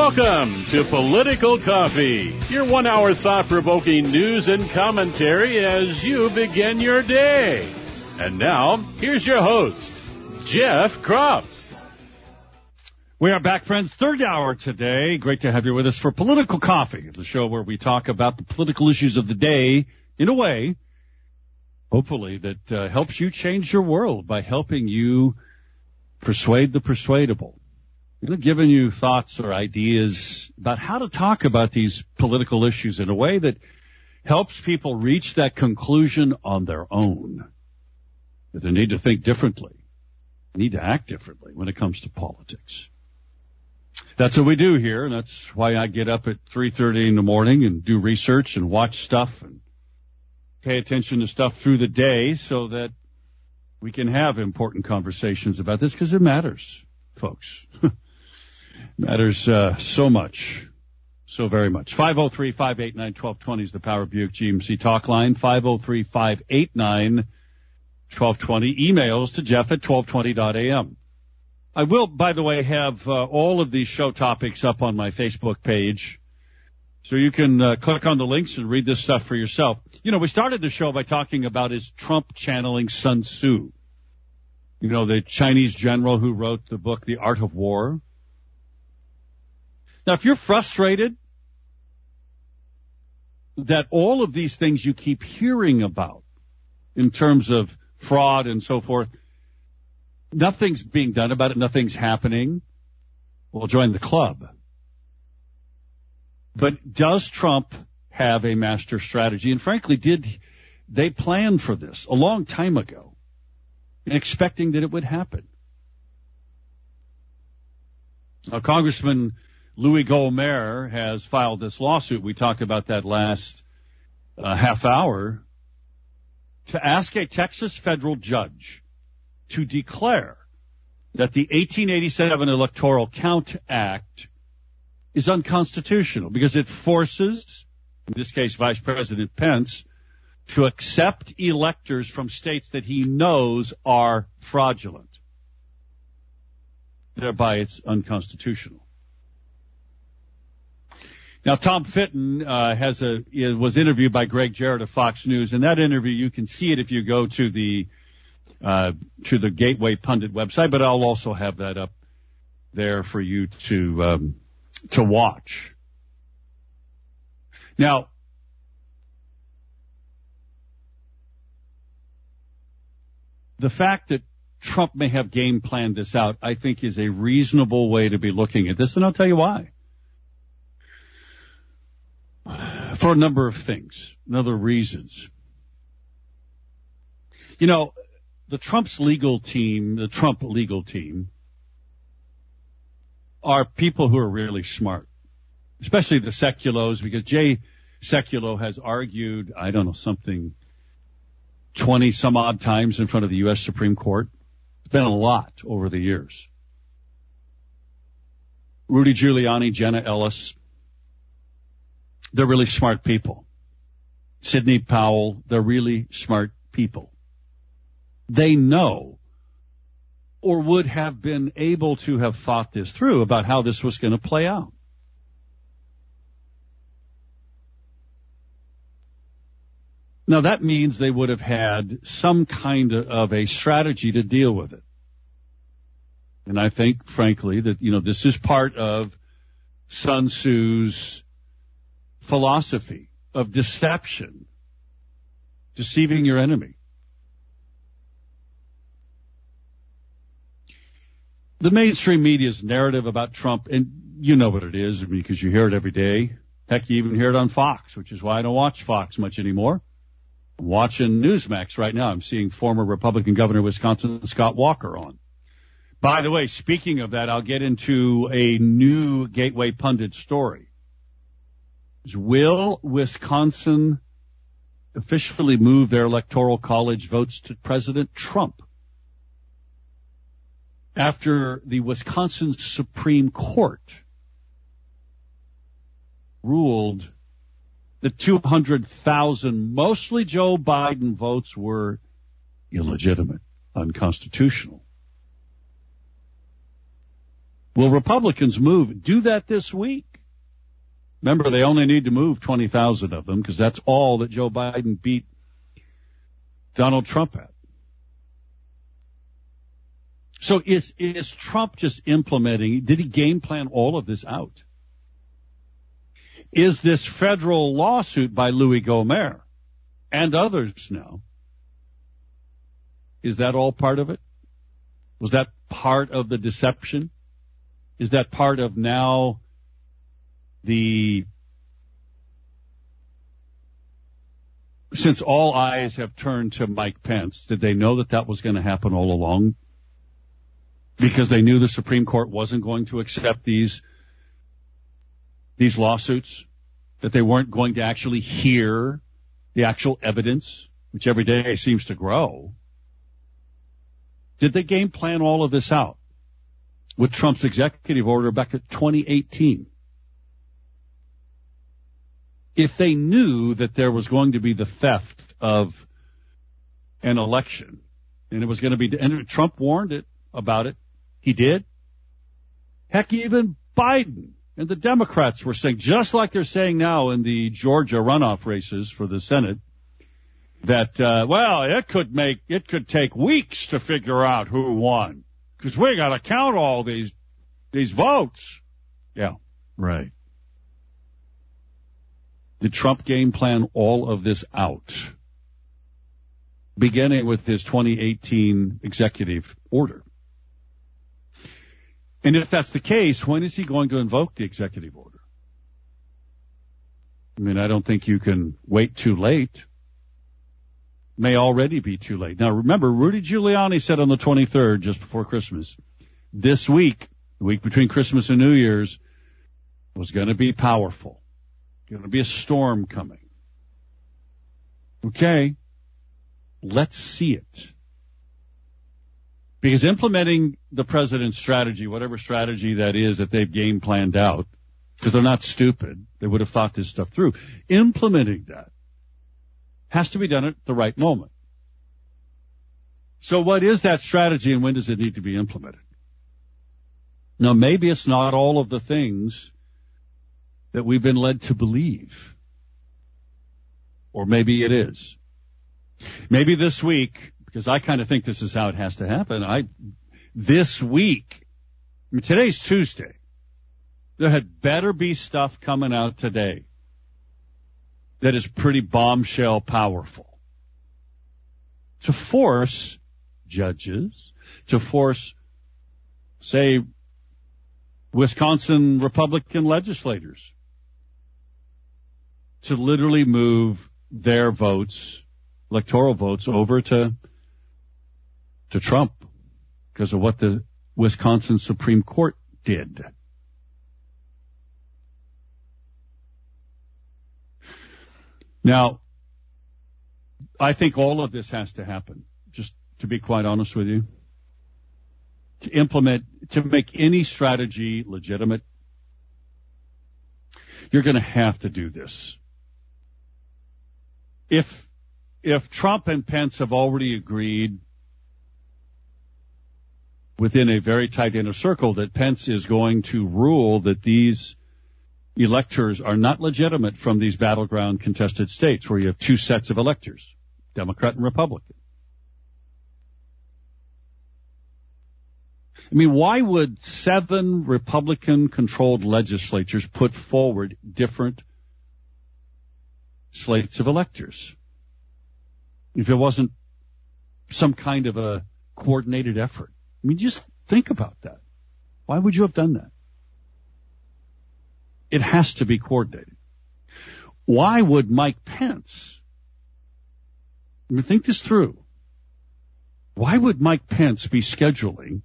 Welcome to Political Coffee, your 1 hour thought-provoking news and commentary as you begin your day. And now, here's your host, Jeff Kropf. We are back, friends. Third hour today. Great to have you with us for Political Coffee, the show where we talk about the political issues of the day in a way, hopefully, that helps you change your world by helping you persuade the persuadable. Giving you thoughts or ideas about how to talk about these political issues in a way that helps people reach that conclusion on their own. That they need to think differently, need to act differently when it comes to politics. That's what we do here, and that's why I get up at 3:30 in the morning and do research and watch stuff and pay attention to stuff through the day so that we can have important conversations about this, because it matters, folks. Matters so much, so very much. 503-589-1220 is the Power Buick GMC talk line. 503-589-1220. Emails to Jeff at 1220.am. I will, by the way, have all of these show topics up on my Facebook page, so you can click on the links and read this stuff for yourself. You know, we started the show by talking about is Trump channeling Sun Tzu, the Chinese general who wrote the book The Art of War. Now, if you're frustrated that all of these things you keep hearing about in terms of fraud and so forth, nothing's being done about it, nothing's happening, well, join the club. But does Trump have a master strategy? And frankly, did they plan for this a long time ago, expecting that it would happen? Now, Congressman Louis Gohmert has filed this lawsuit. We talked about that last half hour, to ask a Texas federal judge to declare that the 1887 Electoral Count Act is unconstitutional because it forces, in this case, Vice President Pence, to accept electors from states that he knows are fraudulent. Thereby, it's unconstitutional. Now, Tom Fitton was interviewed by Greg Jarrett of Fox News. In that interview, you can see it if you go to the Gateway Pundit website, but I'll also have that up there for you to watch. Now, the fact that Trump may have game planned this out, I think, is a reasonable way to be looking at this, and I'll tell you why. For a number of things, other reasons. The Trump legal team are people who are really smart, especially the Sekulows, because Jay Sekulow has argued, 20 some odd times in front of the U.S. Supreme Court. It's been a lot over the years. Rudy Giuliani, Jenna Ellis, they're really smart people. Sidney Powell, they're really smart people. They know, or would have been able to have thought this through about how this was going to play out. Now, that means they would have had some kind of a strategy to deal with it. And I think, frankly, that, this is part of Sun Tzu's philosophy of deception, deceiving your enemy. The mainstream media's narrative about Trump, and you know what it is because you hear it every day. Heck, you even hear it on Fox, which is why I don't watch Fox much anymore. I'm watching Newsmax right now. I'm seeing former Republican governor of Wisconsin, Scott Walker, on. By the way, speaking of that, I'll get into a new Gateway Pundit story. Will Wisconsin officially move their electoral college votes to President Trump after the Wisconsin Supreme Court ruled that 200,000 mostly Joe Biden votes were illegitimate, unconstitutional? Will Republicans do that this week? Remember, they only need to move 20,000 of them because that's all that Joe Biden beat Donald Trump at. So is Trump just implementing, did he game plan all of this out? Is this federal lawsuit by Louis Gohmert and others now, is that all part of it? Was that part of the deception? Is that part of now since all eyes have turned to Mike Pence, did they know that was going to happen all along? Because they knew the Supreme Court wasn't going to accept these lawsuits, that they weren't going to actually hear the actual evidence, which every day seems to grow. Did they game plan all of this out with Trump's executive order back in 2018? If they knew that there was going to be the theft of an election, and it was going to be, and Trump warned about it. He did. Heck, even Biden and the Democrats were saying, just like they're saying now in the Georgia runoff races for the Senate, that, it could take weeks to figure out who won. Because we got to count all these votes. Yeah, right. Did Trump game plan all of this out? Beginning with his 2018 executive order. And if that's the case, when is he going to invoke the executive order? I mean, I don't think you can wait too late. May already be too late. Now remember, Rudy Giuliani said on the 23rd, just before Christmas, this week, the week between Christmas and New Year's, was going to be powerful. Going to be a storm coming. Okay. Let's see it. Because implementing the president's strategy, whatever strategy that is that they've game planned out, because they're not stupid, they would have thought this stuff through. Implementing that has to be done at the right moment. So what is that strategy and when does it need to be implemented? Now, maybe it's not all of the things that we've been led to believe. Or maybe it is. Maybe this week, because I kind of think this is how it has to happen, this week, I mean, today's Tuesday, there had better be stuff coming out today that is pretty bombshell powerful to force judges, to force, say, Wisconsin Republican legislators to literally move their votes, electoral votes, over to Trump because of what the Wisconsin Supreme Court did. Now, I think all of this has to happen, just to be quite honest with you. To make any strategy legitimate, you're going to have to do this. If Trump and Pence have already agreed within a very tight inner circle that Pence is going to rule that these electors are not legitimate from these battleground contested states where you have two sets of electors, Democrat and Republican. I mean, why would 7 Republican-controlled legislatures put forward different slates of electors if it wasn't some kind of a coordinated effort? I mean, just think about that. Why would you have done that? It has to be coordinated. Why would Mike Pence, I mean, think this through. Why would Mike Pence be scheduling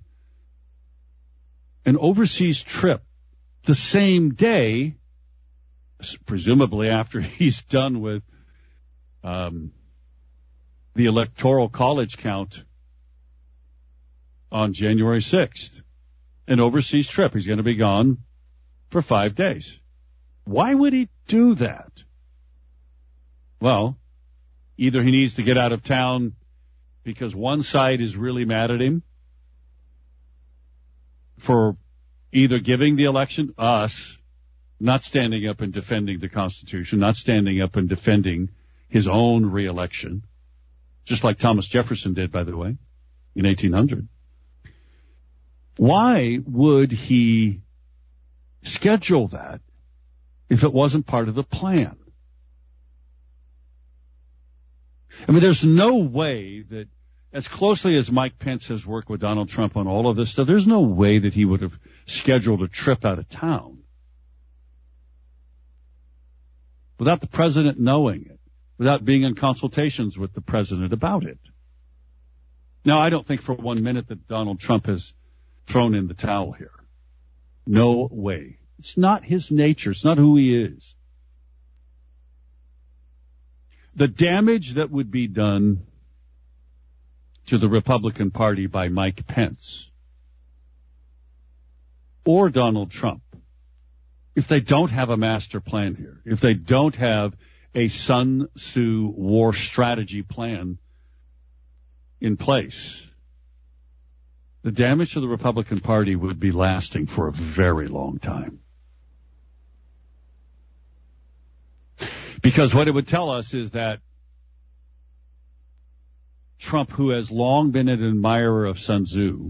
an overseas trip the same day, presumably after he's done with the Electoral College count on January 6th? An overseas trip. He's going to be gone for 5 days. Why would he do that? Well, either he needs to get out of town because one side is really mad at him for either giving the election, us, not standing up and defending the Constitution, not standing up and defending his own reelection, just like Thomas Jefferson did, by the way, in 1800. Why would he schedule that if it wasn't part of the plan? I mean, there's no way that, as closely as Mike Pence has worked with Donald Trump on all of this stuff, there's no way that he would have scheduled a trip out of town without the president knowing it, without being in consultations with the president about it. Now, I don't think for 1 minute that Donald Trump has thrown in the towel here. No way. It's not his nature. It's not who he is. The damage that would be done to the Republican Party by Mike Pence or Donald Trump, if they don't have a master plan here, if they don't have a Sun Tzu war strategy plan in place, the damage to the Republican Party would be lasting for a very long time. Because what it would tell us is that Trump, who has long been an admirer of Sun Tzu,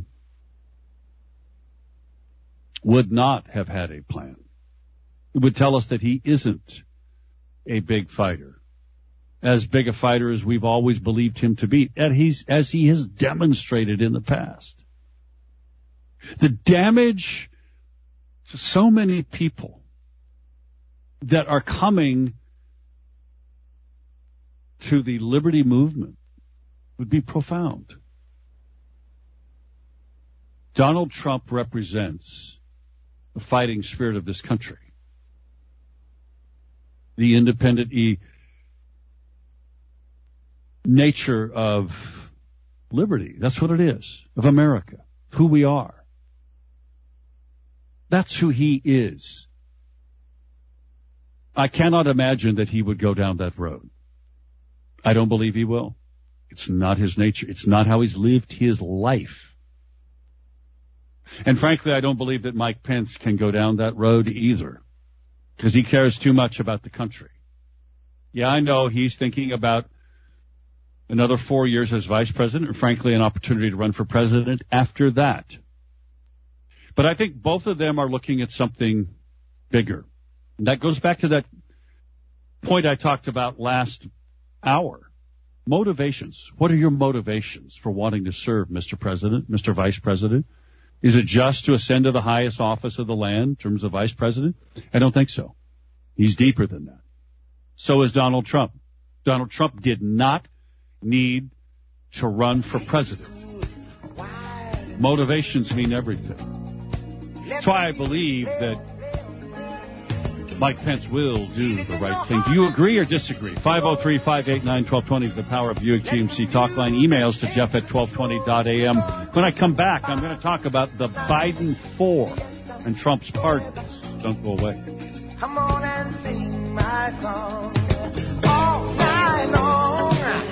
would not have had a plan. It would tell us that he isn't a big fighter, as big a fighter as we've always believed him to be, as he has demonstrated in the past. The damage to so many people that are coming to the liberty movement would be profound. Donald Trump represents the fighting spirit of this country, the independent nature of liberty. That's what it is, of America, who we are. That's who he is. I cannot imagine that he would go down that road. I don't believe he will. It's not his nature. It's not how he's lived his life. And frankly, I don't believe that Mike Pence can go down that road either, because he cares too much about the country. Yeah, I know he's thinking about another 4 years as vice president, and frankly, an opportunity to run for president after that. But I think both of them are looking at something bigger. And that goes back to that point I talked about last hour. Motivations. What are your motivations for wanting to serve, Mr. President, Mr. Vice President? Is it just to ascend to the highest office of the land in terms of vice president? I don't think so. He's deeper than that. So is Donald Trump. Donald Trump did not need to run for president. Motivations mean everything. That's why I believe that Mike Pence will do the right thing. Do you agree or disagree? 503-589-1220 is the Power of Buick GMC talk line. Emails to Jeff at 1220.am. When I come back, I'm going to talk about the Biden 4 and Trump's pardons. Don't go away. Come on and sing my song all night long.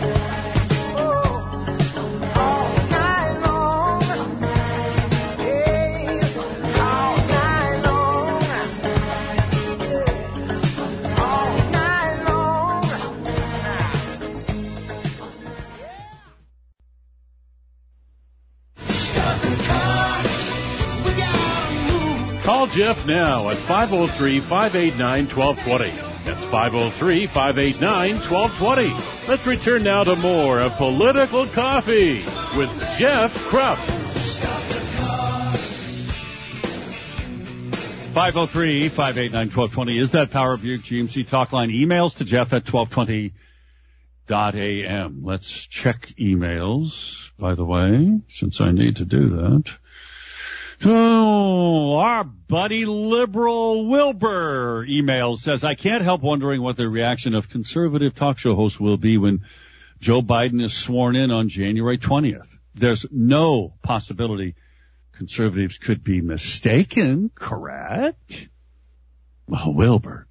Call Jeff now at 503-589-1220. That's 503-589-1220. Let's return now to more of Political Coffee with Jeff Krupp. 503-589-1220 is that Power Buick GMC talk line. Emails to Jeff at 1220.am. Let's check emails, by the way, since I need to do that. Oh, our buddy Liberal Wilbur email says, I can't help wondering what the reaction of conservative talk show hosts will be when Joe Biden is sworn in on January 20th. There's no possibility conservatives could be mistaken, correct? Well, Wilbur,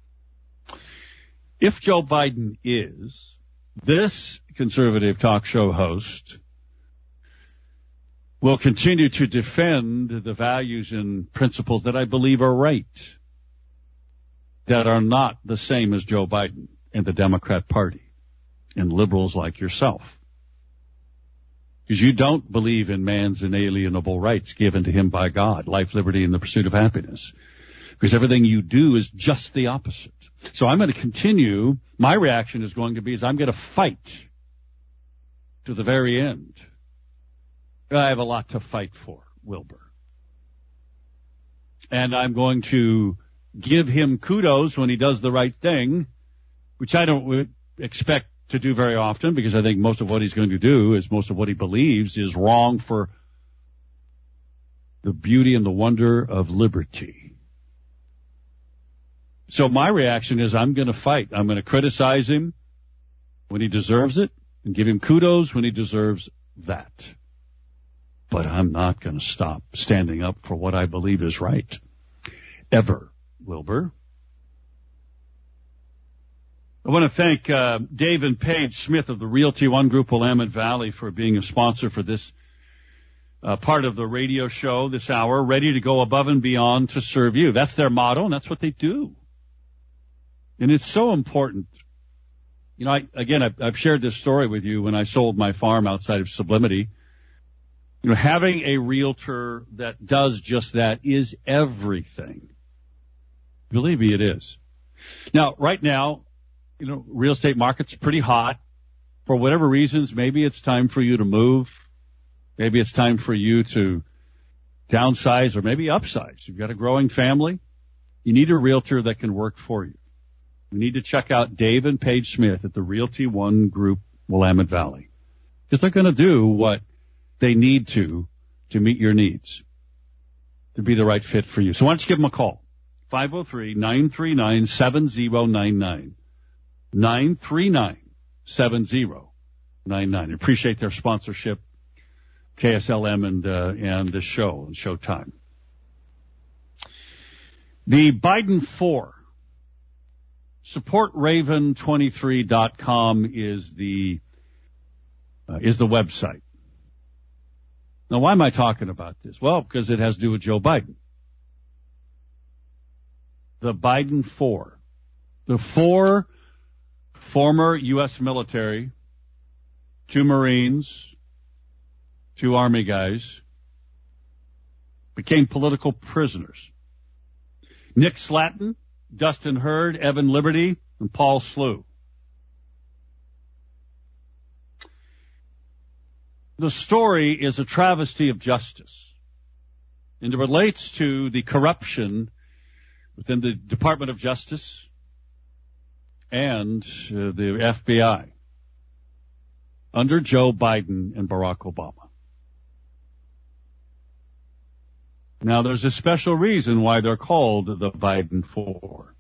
if Joe Biden is, this conservative talk show host will continue to defend the values and principles that I believe are right, that are not the same as Joe Biden and the Democrat Party and liberals like yourself. Because you don't believe in man's inalienable rights given to him by God, life, liberty, and the pursuit of happiness. Because everything you do is just the opposite. So I'm going to continue. My reaction is going to be I'm going to fight to the very end. I have a lot to fight for, Wilbur. And I'm going to give him kudos when he does the right thing, which I don't expect to do very often, because I think most of what he's going to do is most of what he believes is wrong for the beauty and the wonder of liberty. So my reaction is I'm going to fight. I'm going to criticize him when he deserves it and give him kudos when he deserves that. But I'm not going to stop standing up for what I believe is right. Ever, Wilbur. I want to thank Dave and Paige Smith of the Realty One Group Willamette Valley for being a sponsor for this part of the radio show this hour, ready to go above and beyond to serve you. That's their motto, and that's what they do. And it's so important. You know, I've shared this story with you when I sold my farm outside of Sublimity. You know, having a realtor that does just that is everything. Believe me, it is. Now, right now, you know, real estate market's pretty hot. For whatever reasons, maybe it's time for you to move. Maybe it's time for you to downsize or maybe upsize. You've got a growing family. You need a realtor that can work for you. You need to check out Dave and Paige Smith at the Realty One Group Willamette Valley, because they're going to do what they need to meet your needs, to be the right fit for you. So why don't you give them a call? 503-939-7099. 939-7099. Appreciate their sponsorship, KSLM and the show and Showtime. The Biden 4. SupportRaven23.com is the website. Now, why am I talking about this? Well, because it has to do with Joe Biden. The Biden 4. The 4 former U.S. military, 2 Marines, 2 Army guys, became political prisoners. Nick Slatton, Dustin Hurd, Evan Liberty, and Paul Slew. The story is a travesty of justice, and it relates to the corruption within the Department of Justice and the FBI under Joe Biden and Barack Obama. Now, there's a special reason why they're called the Biden 4.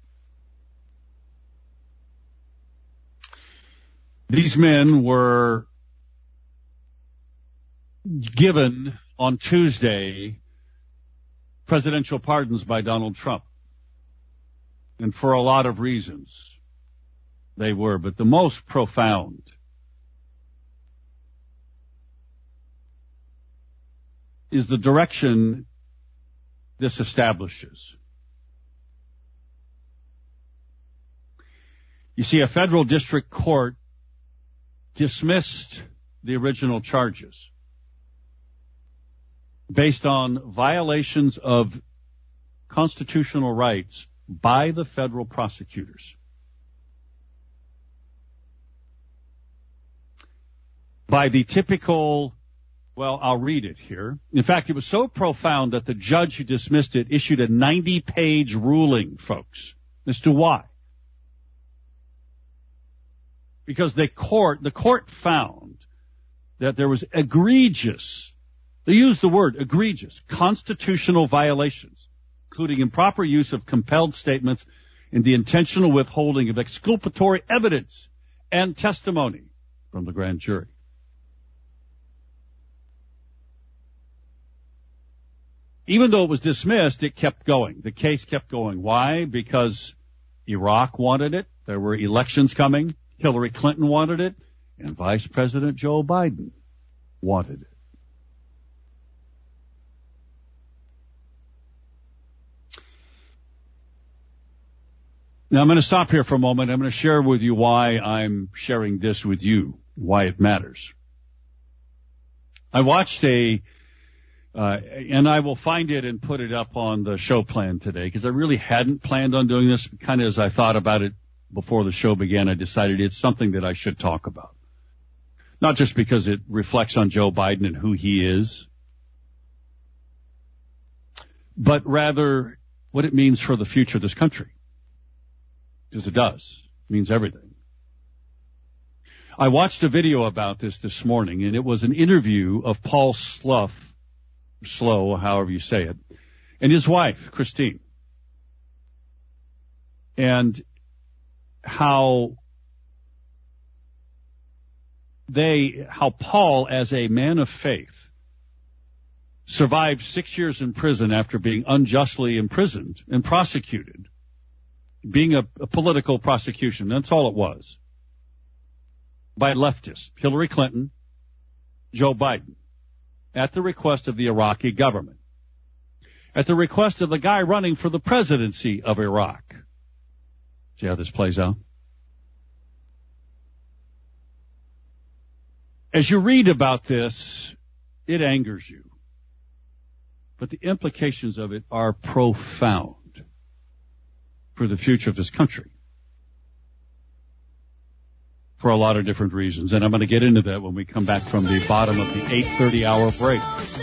These men were given on Tuesday presidential pardons by Donald Trump. And for a lot of reasons they were, but the most profound is the direction this establishes. You see, a federal district court dismissed the original charges based on violations of constitutional rights by the federal prosecutors. By the typical, well, I'll read it here. In fact, it was so profound that the judge who dismissed it issued a 90-page ruling, folks, as to why. Because the court found that there was egregious, they used the word egregious, constitutional violations, including improper use of compelled statements and the intentional withholding of exculpatory evidence and testimony from the grand jury. Even though it was dismissed, it kept going. The case kept going. Why? Because Iraq wanted it. There were elections coming. Hillary Clinton wanted it. And Vice President Joe Biden wanted it. Now, I'm going to stop here for a moment. I'm going to share with you why I'm sharing this with you, why it matters. I watched and I will find it and put it up on the show plan today, because I really hadn't planned on doing this. Kind of as I thought about it before the show began, I decided it's something that I should talk about. Not just because it reflects on Joe Biden and who he is, but rather what it means for the future of this country. Because it does. It means everything. I watched a video about this morning, and it was an interview of Paul Slow, however you say it, and his wife, Christine. And how Paul, as a man of faith, survived 6 years in prison after being unjustly imprisoned and prosecuted. Being a political prosecution, that's all it was. By leftists, Hillary Clinton, Joe Biden, at the request of the Iraqi government, at the request of the guy running for the presidency of Iraq. See how this plays out? As you read about this, it angers you. But the implications of it are profound for the future of this country, for a lot of different reasons. And I'm going to get into that when we come back from the bottom of the 8:30 hour break.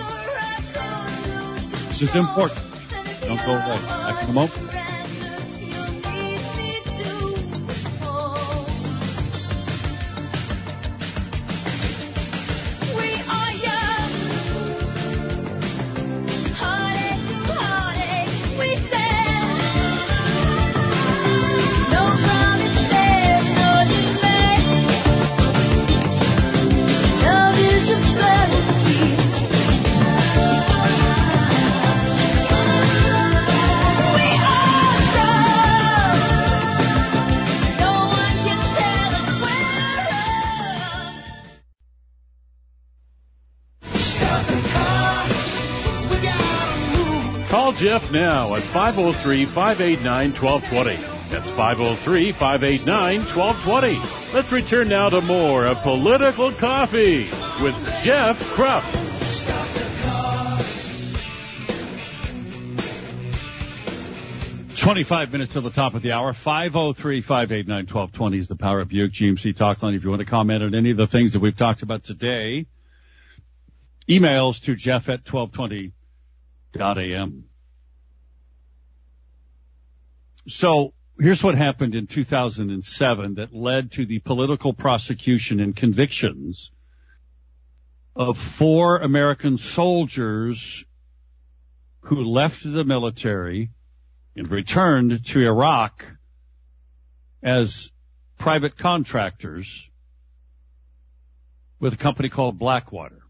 This is important. Don't go away. Back in a moment. Call Jeff now at 503-589-1220. That's 503-589-1220. Let's return now to more of Political Coffee with Jeff Krupp. $25 minutes till the top of the hour. 503-589-1220 is the Power Up Buick GMC talk line. If you want to comment on any of the things that we've talked about today, emails to Jeff at 1220.am. So here's what happened in 2007 that led to the political prosecution and convictions of 4 American soldiers who left the military and returned to Iraq as private contractors with a company called Blackwater,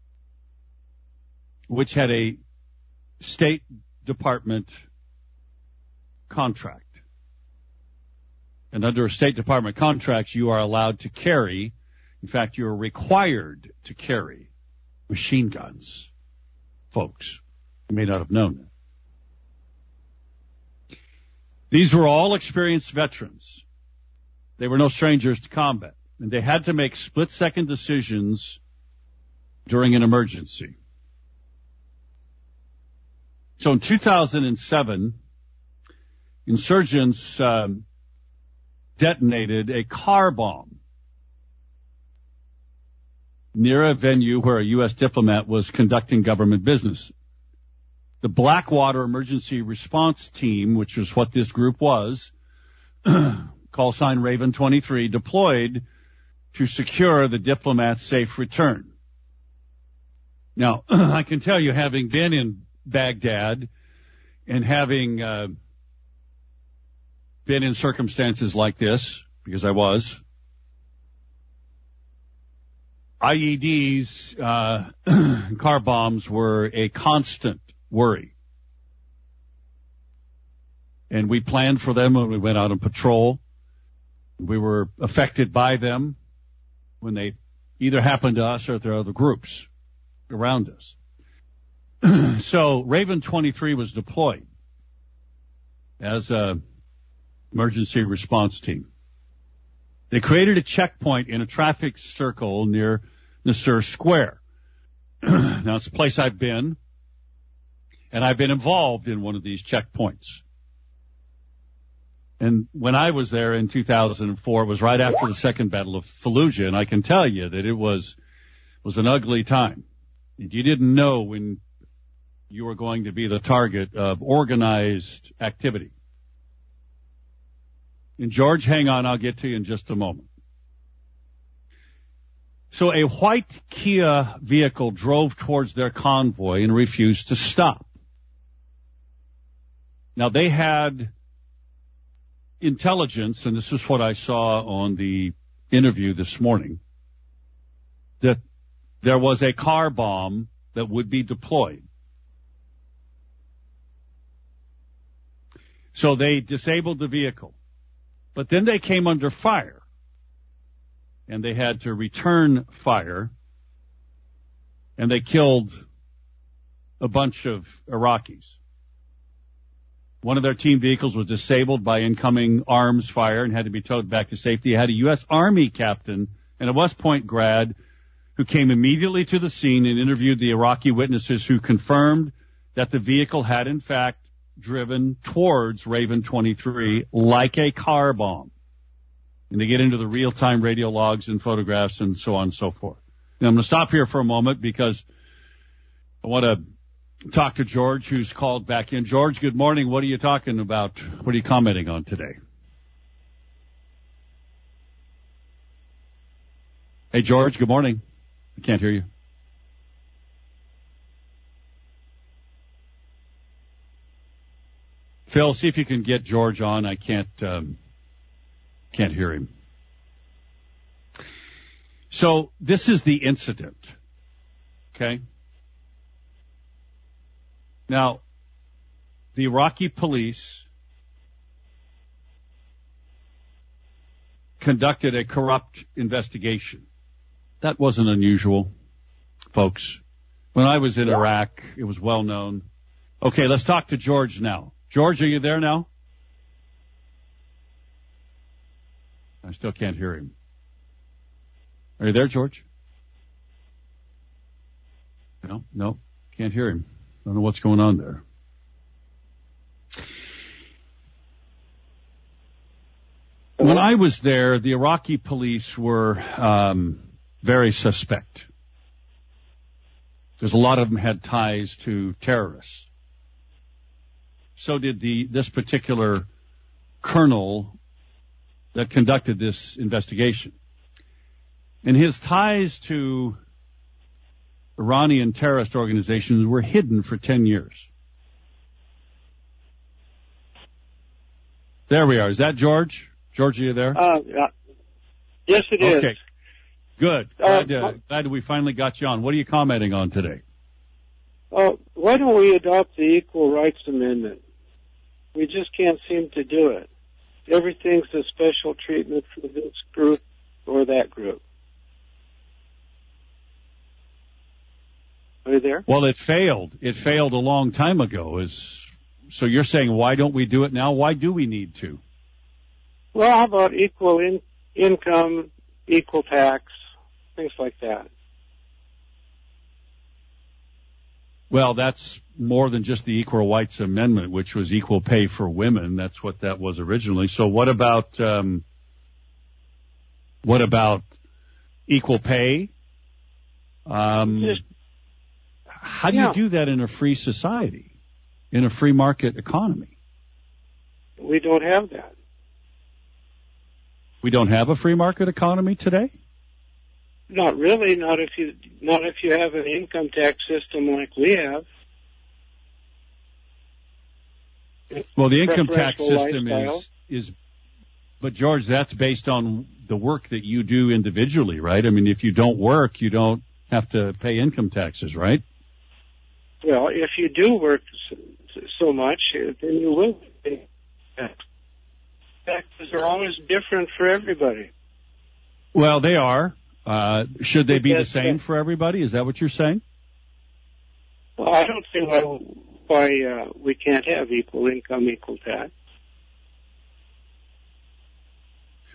which had a State Department contract. And under a State Department contract, you are allowed to carry, in fact, you are required to carry machine guns. Folks, you may not have known that. These were all experienced veterans. They were no strangers to combat, and they had to make split-second decisions during an emergency. So in 2007, insurgents detonated a car bomb near a venue where a U.S. diplomat was conducting government business. The Blackwater Emergency Response Team, which was what this group was, call sign Raven 23, deployed to secure the diplomat's safe return. Now, I can tell you, having been in Baghdad and having been in circumstances like this, because I was, IEDs, car bombs were a constant worry. And we planned for them when we went out on patrol. We were affected by them when they either happened to us or to other groups around us. So Raven 23 was deployed as a emergency response team. They created a checkpoint in a traffic circle near Nasser Square. Now, it's a place I've been, and I've been involved in one of these checkpoints. And when I was there in 2004, it was right after the Second Battle of Fallujah, and I can tell you that it was an ugly time. You didn't know when you were going to be the target of organized activity. And George, hang on, I'll get to you in just a moment. So a white Kia vehicle drove towards their convoy and refused to stop. Now, they had intelligence, and this is what I saw on the interview this morning, that there was a car bomb that would be deployed. So they disabled the vehicle. But then they came under fire, and they had to return fire, and they killed a bunch of Iraqis. One of their team vehicles was disabled by incoming arms fire and had to be towed back to safety. It had a U.S. Army captain and a West Point grad who came immediately to the scene and interviewed the Iraqi witnesses who confirmed that the vehicle had, in fact, driven towards Raven 23 like a car bomb. And they get into the real-time radio logs and photographs and so on and so forth. And I'm going to stop here for a moment because I want to talk to George, who's called back in. George, good morning. What are you talking about? What are you commenting on today? Hey, George, good morning. I can't hear you. Phil, see if you can get George on. I can't hear him. So this is the incident. Okay. Now, the Iraqi police conducted a corrupt investigation. That wasn't unusual, folks. When I was in Iraq, it was well known. Okay, let's talk to George now. George, are you there now? I still can't hear him. Are you there, George? No, can't hear him. I don't know what's going on there. When I was there, the Iraqi police were very suspect. Because a lot of them had ties to terrorists. So did this particular colonel that conducted this investigation. And his ties to Iranian terrorist organizations were hidden for 10 years. There we are. Is that George? George, are you there? Yeah. Yes, it is. Okay. Good. Glad we finally got you on. What are you commenting on today? Why don't we adopt the Equal Rights Amendment? We just can't seem to do it. Everything's a special treatment for this group or that group. Are you there? Well, it failed. It failed a long time ago. So you're saying, why don't we do it now? Why do we need to? Well, how about equal income, equal tax, things like that? Well, that's more than just the Equal Rights Amendment, which was equal pay for women. That's what that was originally. So what about equal pay? How do you do that in a free society, in a free market economy? We don't have that. We don't have a free market economy today? Not really. Not if you have an income tax system like we have. Well, the income tax system is, but George, that's based on the work that you do individually, right? I mean, if you don't work, you don't have to pay income taxes, right? Well, if you do work so much, then you will pay tax. Taxes are always different for everybody. Well, they are. Should they be the same for everybody? Is that what you're saying? Well, I don't see why we can't have equal income, equal tax.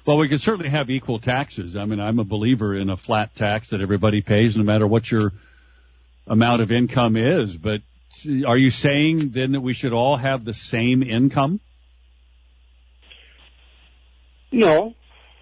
Well, we can certainly have equal taxes. I mean, I'm a believer in a flat tax that everybody pays no matter what your amount of income is. But are you saying then that we should all have the same income? No.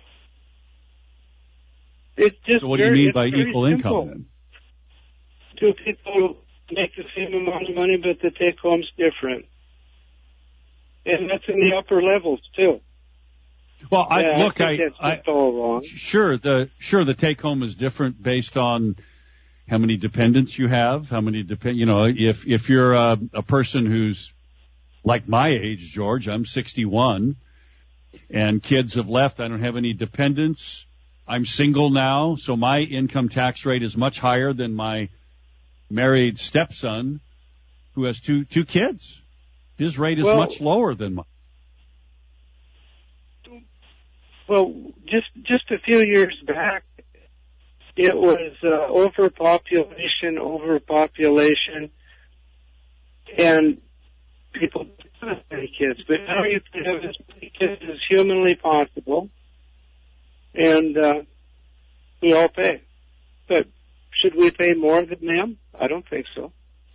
It's just So what do you mean by equal income then? Two people make the same amount of money, but the take home's different. And that's in the upper levels too. Well, I think that's all wrong. Sure, the take home is different based on how many dependents you have, how many if you're a person who's like my age, George, I'm 61, and kids have left, I don't have any dependents. I'm single now, so my income tax rate is much higher than my married stepson who has two kids. His rate is much lower than mine. Well, just a few years back, it was overpopulation, and people didn't have many kids. But now you can have as many kids as humanly possible, and we all pay. But should we pay more than them? I don't think so.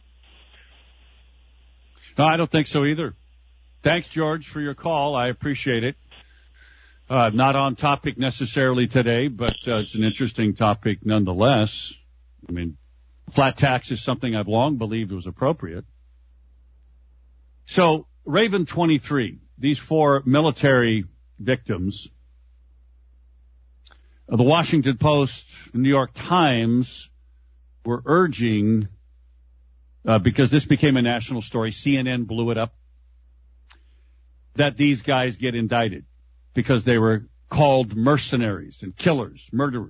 No, I don't think so either. Thanks, George, for your call. I appreciate it. Not on topic necessarily today, but it's an interesting topic nonetheless. I mean, flat tax is something I've long believed was appropriate. So, Raven 23, these 4 military victims, the Washington Post, the New York Times were urging, because this became a national story, CNN blew it up, that these guys get indicted because they were called mercenaries and killers, murderers.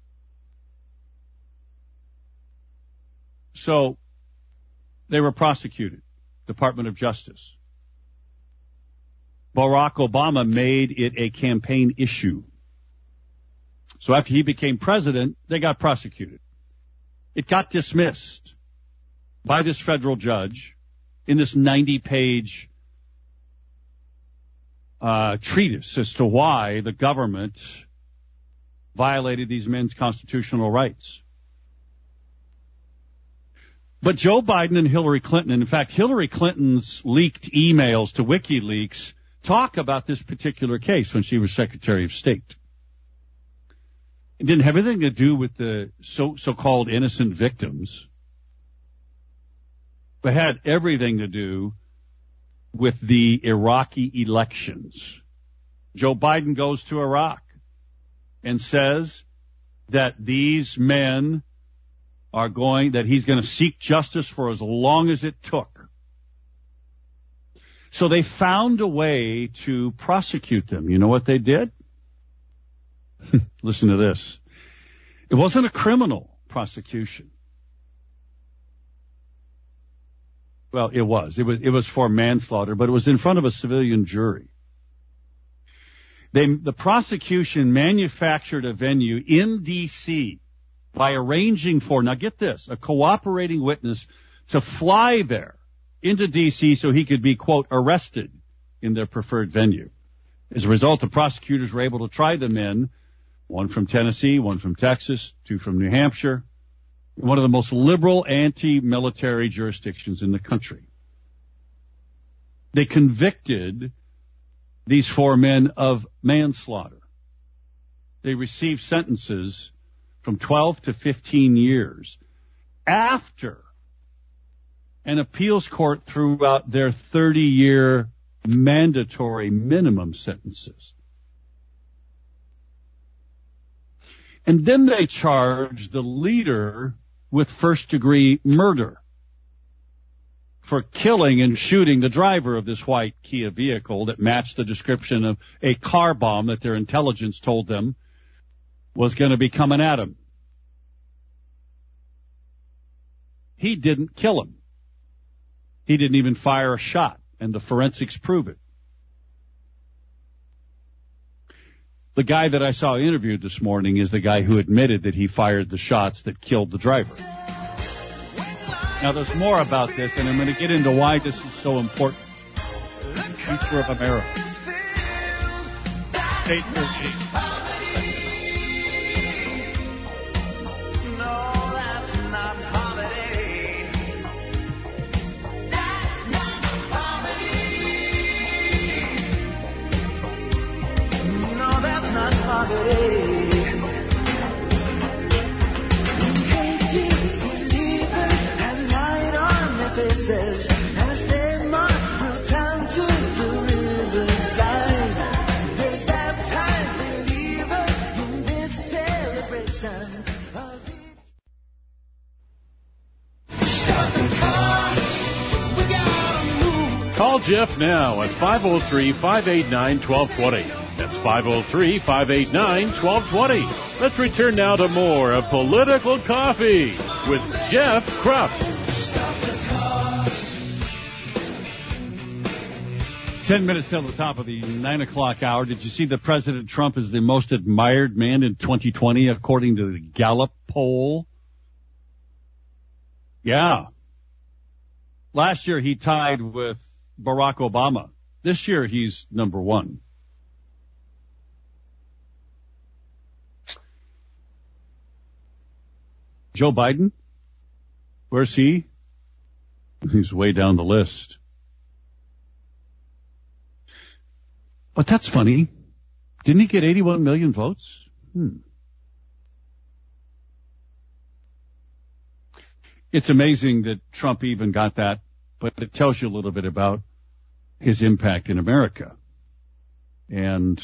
So they were prosecuted, Department of Justice. Barack Obama made it a campaign issue. So after he became president, they got prosecuted. It got dismissed by this federal judge in this 90-page treatise as to why the government violated these men's constitutional rights. But Joe Biden and Hillary Clinton, and in fact, Hillary Clinton's leaked emails to WikiLeaks talk about this particular case when she was Secretary of State. It didn't have anything to do with the so-called innocent victims, but had everything to do with the Iraqi elections. Joe Biden goes to Iraq and says that these men that he's going to seek justice for as long as it took. So they found a way to prosecute them. You know what they did? Listen to this. It wasn't a criminal prosecution. Well, it was. It was for manslaughter, but it was in front of a civilian jury. The prosecution manufactured a venue in D.C. by arranging for, now get this, a cooperating witness to fly there into D.C. so he could be, quote, arrested in their preferred venue. As a result, the prosecutors were able to try the men, one from Tennessee, one from Texas, 2 from New Hampshire, one of the most liberal anti-military jurisdictions in the country. They convicted these 4 men of manslaughter. They received sentences from 12 to 15 years after an appeals court threw out their 30-year mandatory minimum sentences. And then they charged the leader with first-degree murder for killing and shooting the driver of this white Kia vehicle that matched the description of a car bomb that their intelligence told them was going to be coming at him. He didn't kill him. He didn't even fire a shot, and the forensics prove it. The guy that I saw interviewed this morning is the guy who admitted that he fired the shots that killed the driver. Now, there's more about this, and I'm going to get into why this is so important. The future of America. 8:13. Call Jeff now at 503-589-1220. That's 503-589-1220. Let's return now to more of Political Coffee with Jeff Krupp. 10 minutes till the top of the 9 o'clock hour. Did you see that President Trump is the most admired man in 2020 according to the Gallup poll? Yeah. Last year he tied with Barack Obama. This year he's number one. Joe Biden, where's he? He's way down the list. But that's funny. Didn't he get 81 million votes? It's amazing that Trump even got that, but it tells you a little bit about his impact in America and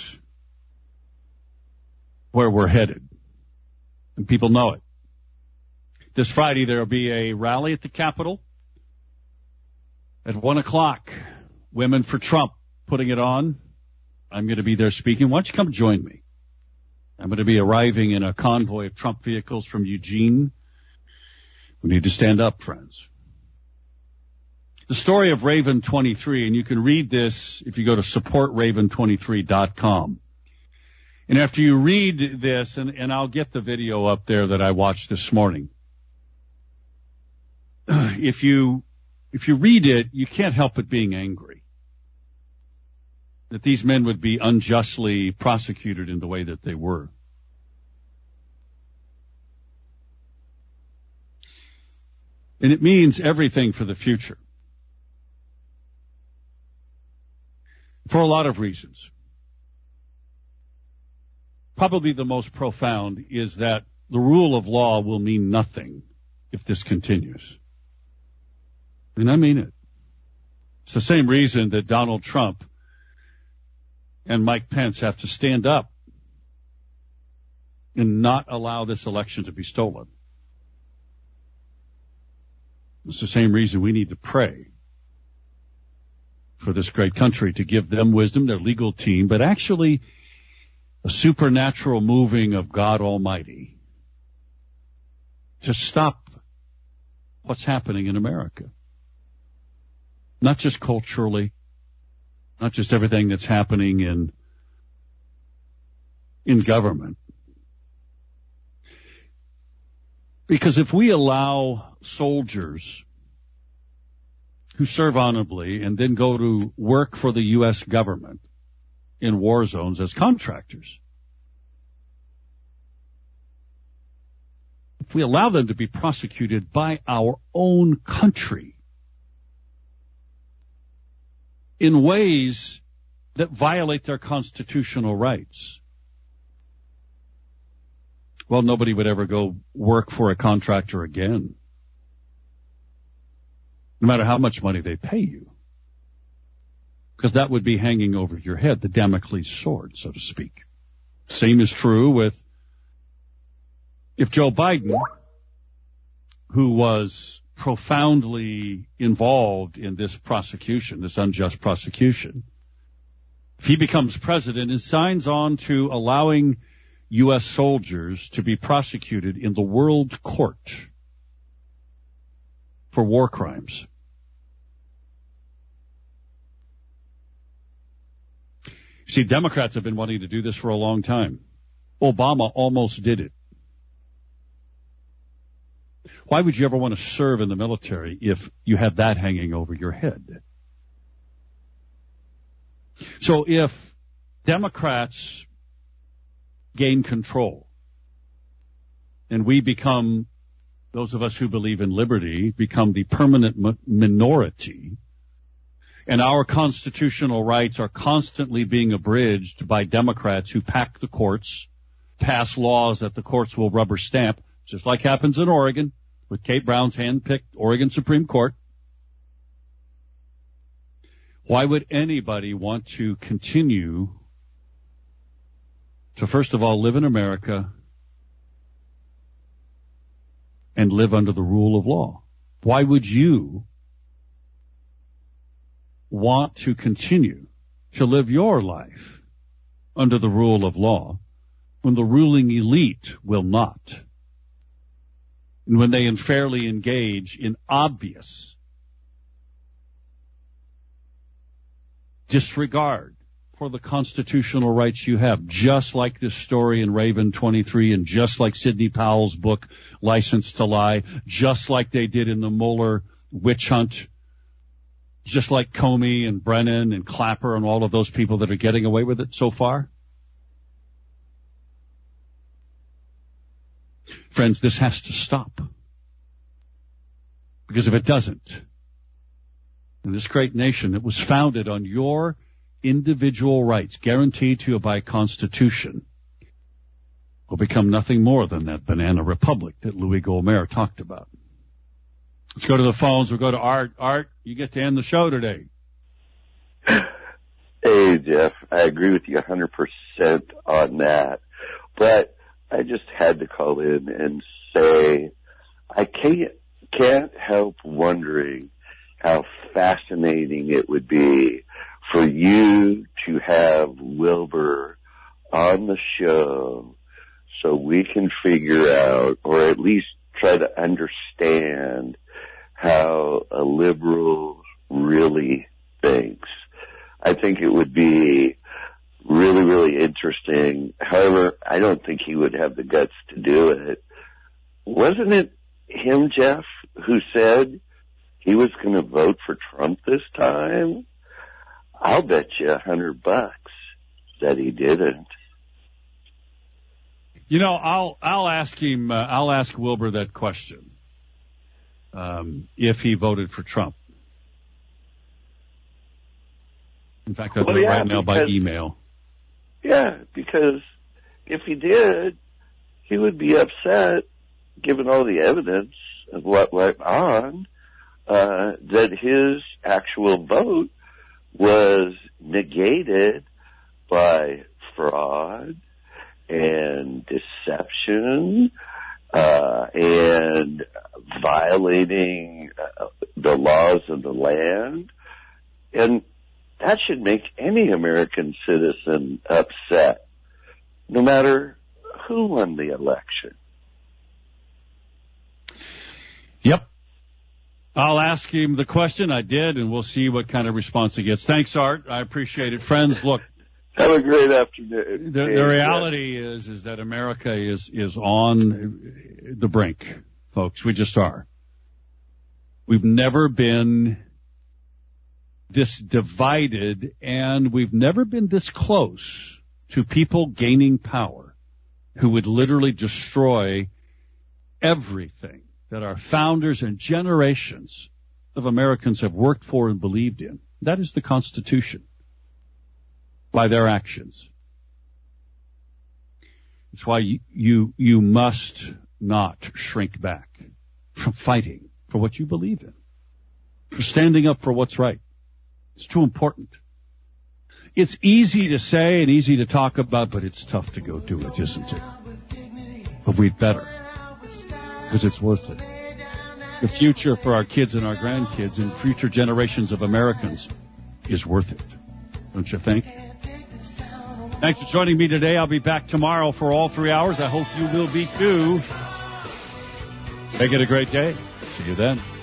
where we're headed. And people know it. This Friday there will be a rally at the Capitol at 1 o'clock. Women for Trump putting it on. I'm going to be there speaking. Why don't you come join me? I'm going to be arriving in a convoy of Trump vehicles from Eugene. We need to stand up, friends. The story of Raven 23, and you can read this if you go to supportraven23.com. And after you read this, and I'll get the video up there that I watched this morning. If you read it, you can't help but being angry that these men would be unjustly prosecuted in the way that they were. And it means everything for the future. For a lot of reasons. Probably the most profound is that the rule of law will mean nothing if this continues. And I mean it. It's the same reason that Donald Trump and Mike Pence have to stand up and not allow this election to be stolen. It's the same reason we need to pray for this great country, to give them wisdom, their legal team, but actually a supernatural moving of God Almighty to stop what's happening in America. Not just culturally, not just everything that's happening in government. Because if we allow soldiers who serve honorably and then go to work for the U.S. government in war zones as contractors, if we allow them to be prosecuted by our own country in ways that violate their constitutional rights, well, nobody would ever go work for a contractor again, no matter how much money they pay you, because that would be hanging over your head, the Damocles sword, so to speak. Same is true with if Joe Biden, who was profoundly involved in this prosecution, this unjust prosecution, if he becomes president and signs on to allowing U.S. soldiers to be prosecuted in the world court for war crimes. See, Democrats have been wanting to do this for a long time. Obama almost did it. Why would you ever want to serve in the military if you had that hanging over your head? So if Democrats gain control and we become, those of us who believe in liberty, become the permanent minority, and our constitutional rights are constantly being abridged by Democrats who pack the courts, pass laws that the courts will rubber stamp, just like happens in Oregon with Kate Brown's hand-picked Oregon Supreme Court. Why would anybody want to continue to, first of all, live in America and live under the rule of law? Why would you want to continue to live your life under the rule of law when the ruling elite will not. And when they unfairly engage in obvious disregard for the constitutional rights you have, just like this story in Raven 23 and just like Sidney Powell's book, License to Lie, just like they did in the Mueller witch hunt, just like Comey and Brennan and Clapper and all of those people that are getting away with it so far. Friends, this has to stop. Because if it doesn't, in this great nation that was founded on your individual rights guaranteed to you by Constitution will become nothing more than that banana republic that Louis Gohmert talked about. Let's go to the phones. We'll go to Art. Art, you get to end the show today. Hey, Jeff, I agree with you 100% on that. But I just had to call in and say I can't help wondering how fascinating it would be for you to have Wilbur on the show so we can figure out, or at least try to understand, how a liberal really thinks. I think it would be really, really interesting. However, I don't think he would have the guts to do it. Wasn't it him, Jeff, who said he was going to vote for Trump this time? I'll bet you $100 that he didn't. You know, I'll ask him. I'll ask Wilbur that question. If he voted for Trump. In fact, I'll do it right now by email. Yeah, because if he did, he would be upset, given all the evidence of what went on, that his actual vote was negated by fraud and deception, and violating the laws of the land. And that should make any American citizen upset, no matter who won the election. Yep. I'll ask him the question. I did, and we'll see what kind of response he gets. Thanks, Art. I appreciate it. Friends, look. Have a great afternoon. The reality is that America is on the brink, folks. We just are. We've never been this divided, and we've never been this close to people gaining power who would literally destroy everything that our founders and generations of Americans have worked for and believed in. That is the Constitution. By their actions. It's why you must not shrink back from fighting for what you believe in, for standing up for what's right. It's too important. It's easy to say and easy to talk about, but it's tough to go do it, isn't it? But we'd better, because it's worth it. The future for our kids and our grandkids and future generations of Americans is worth it. Don't you think? Thanks for joining me today. I'll be back tomorrow for all 3 hours. I hope you will be too. Make it a great day. See you then.